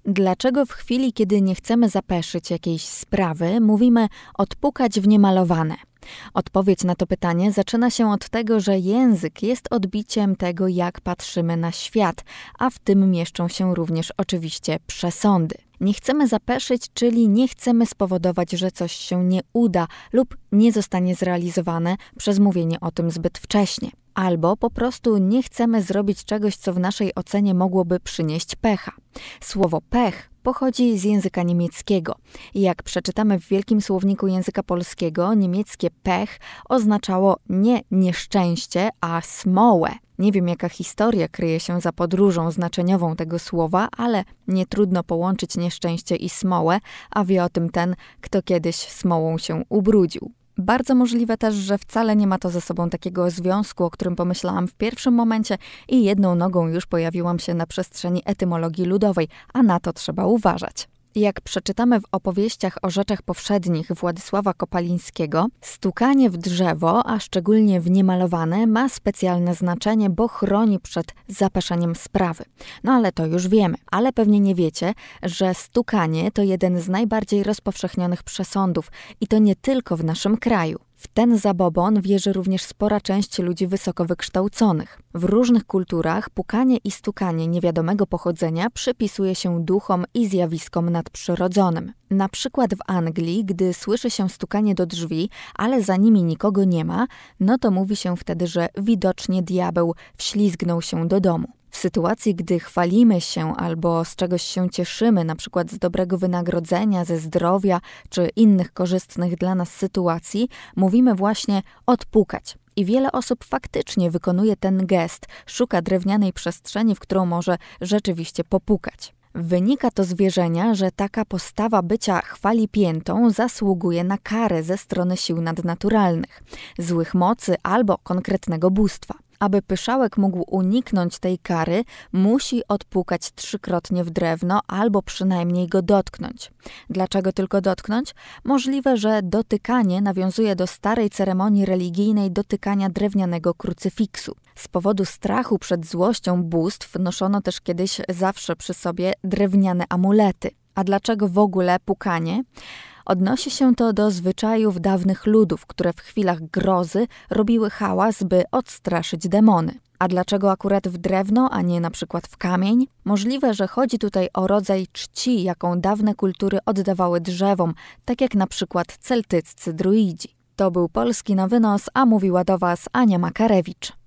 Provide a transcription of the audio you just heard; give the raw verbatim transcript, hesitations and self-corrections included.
Dlaczego w chwili, kiedy nie chcemy zapeszyć jakiejś sprawy, mówimy odpukać w niemalowane? Odpowiedź na to pytanie zaczyna się od tego, że język jest odbiciem tego, jak patrzymy na świat, a w tym mieszczą się również oczywiście przesądy. Nie chcemy zapeszyć, czyli nie chcemy spowodować, że coś się nie uda lub nie zostanie zrealizowane przez mówienie o tym zbyt wcześnie. Albo po prostu nie chcemy zrobić czegoś, co w naszej ocenie mogłoby przynieść pecha. Słowo pech pochodzi z języka niemieckiego. I jak przeczytamy w Wielkim Słowniku Języka Polskiego, niemieckie pech oznaczało nie nieszczęście, a smołę. Nie wiem, jaka historia kryje się za podróżą znaczeniową tego słowa, ale nie trudno połączyć nieszczęście i smołę, a wie o tym ten, kto kiedyś smołą się ubrudził. Bardzo możliwe też, że wcale nie ma to ze sobą takiego związku, o którym pomyślałam w pierwszym momencie i jedną nogą już pojawiłam się na przestrzeni etymologii ludowej, a na to trzeba uważać. Jak przeczytamy w opowieściach o rzeczach powszednich Władysława Kopalińskiego, stukanie w drzewo, a szczególnie w niemalowane, ma specjalne znaczenie, bo chroni przed zapeszeniem sprawy. No ale to już wiemy. Ale pewnie nie wiecie, że stukanie to jeden z najbardziej rozpowszechnionych przesądów i to nie tylko w naszym kraju. W ten zabobon wierzy również spora część ludzi wysoko wykształconych. W różnych kulturach pukanie i stukanie niewiadomego pochodzenia przypisuje się duchom i zjawiskom nadprzyrodzonym. Na przykład w Anglii, gdy słyszy się stukanie do drzwi, ale za nimi nikogo nie ma, no to mówi się wtedy, że widocznie diabeł wślizgnął się do domu. W sytuacji, gdy chwalimy się albo z czegoś się cieszymy, na przykład z dobrego wynagrodzenia, ze zdrowia czy innych korzystnych dla nas sytuacji, mówimy właśnie odpukać. I wiele osób faktycznie wykonuje ten gest, szuka drewnianej przestrzeni, w którą może rzeczywiście popukać. Wynika to z wierzenia, że taka postawa bycia chwalipiętą zasługuje na karę ze strony sił nadnaturalnych, złych mocy albo konkretnego bóstwa. Aby pyszałek mógł uniknąć tej kary, musi odpukać trzykrotnie w drewno albo przynajmniej go dotknąć. Dlaczego tylko dotknąć? Możliwe, że dotykanie nawiązuje do starej ceremonii religijnej dotykania drewnianego krucyfiksu. Z powodu strachu przed złością bóstw noszono też kiedyś zawsze przy sobie drewniane amulety. A dlaczego w ogóle pukanie? Odnosi się to do zwyczajów dawnych ludów, które w chwilach grozy robiły hałas, by odstraszyć demony. A dlaczego akurat w drewno, a nie na przykład w kamień? Możliwe, że chodzi tutaj o rodzaj czci, jaką dawne kultury oddawały drzewom, tak jak na przykład celtyccy druidzi. To był Polski Nowy Nos, a mówiła do Was Ania Makarewicz.